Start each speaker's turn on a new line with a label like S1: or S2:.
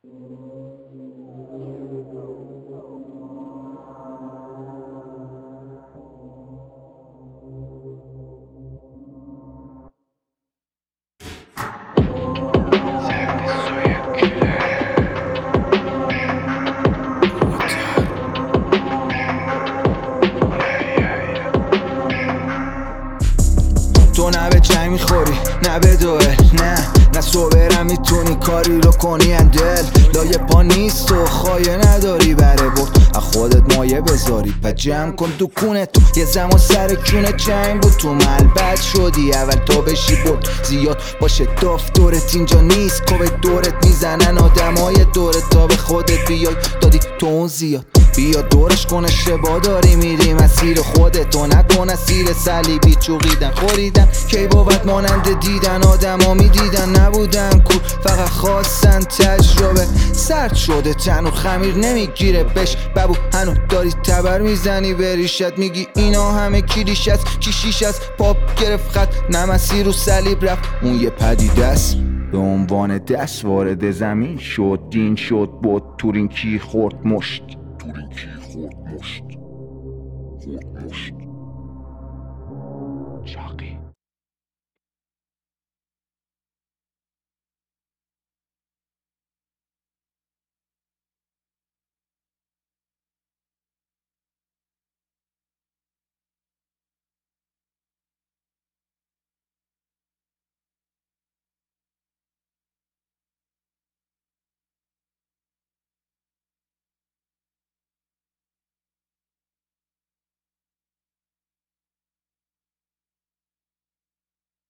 S1: تو نه به جنگ میخوری نه به دوئل، نه صبرم میتونی کاری رو کنی اندل. لایه پا نیست و خواهی نداری بره برد از خودت مایه بذاری پا جمع کن تو کونه. تو یه زمان سر کونه جنگ بود تو ملبد شدی اول تا بشی برد زیاد باشه داف دورت اینجا نیست کوه دورت میزنن آدمای دورت تا به خودت بیای دادی تو اون زیاد بیا دورش کن اشتباه داری میری مسیر خودتو نکن اسیر صلیبی چوقیدن خوریدن کی بود مانند دیدن آدما میدیدن نبودن کور فقط خواستن تجربه سرد شده تنور خمیر نمیگیره بش ببو هنو داری تبر میزنی به ریشت میگی اینا همه کلیش است کیشیش است پاپ گرفت خط نمسی رو صلیب رفت اون یه پدیده است به عنوان دست وارد زمین شد دین شد بود تورین کی خورد مشت